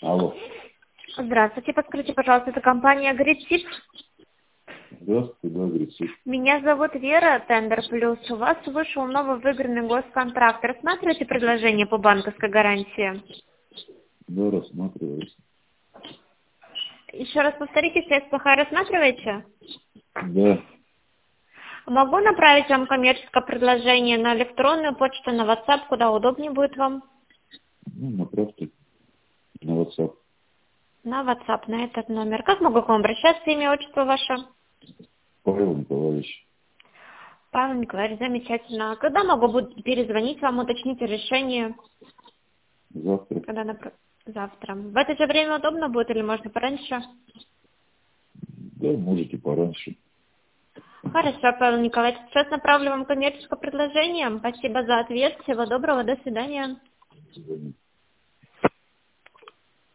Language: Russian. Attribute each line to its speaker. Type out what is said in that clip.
Speaker 1: Алло.
Speaker 2: Здравствуйте, подскажите, пожалуйста, это компания «Агритип».
Speaker 1: Здравствуйте, да, Грицик.
Speaker 2: Меня зовут Вера, Тендер Плюс. У вас вышел новый выигранный госконтракт. Рассматриваете предложение по банковской гарантии?
Speaker 1: Да, рассматриваюсь.
Speaker 2: Еще раз повторите, связь плохая, рассматриваете?
Speaker 1: Да.
Speaker 2: Могу направить вам коммерческое предложение на электронную почту, на WhatsApp, куда удобнее будет вам?
Speaker 1: Ну, направьте на WhatsApp.
Speaker 2: На WhatsApp, на этот номер. Как могу к вам обращаться, имя, отчество ваше?
Speaker 1: Павел Николаевич.
Speaker 2: Павел Николаевич, замечательно. Когда могу буду перезвонить вам, уточнить решение?
Speaker 1: Завтра.
Speaker 2: Завтра. В это же время удобно будет или можно пораньше?
Speaker 1: Да, можете пораньше.
Speaker 2: Хорошо, Павел Николаевич. Сейчас направлю вам коммерческое предложение. Спасибо за ответ. Всего доброго. До свидания.
Speaker 1: До свидания.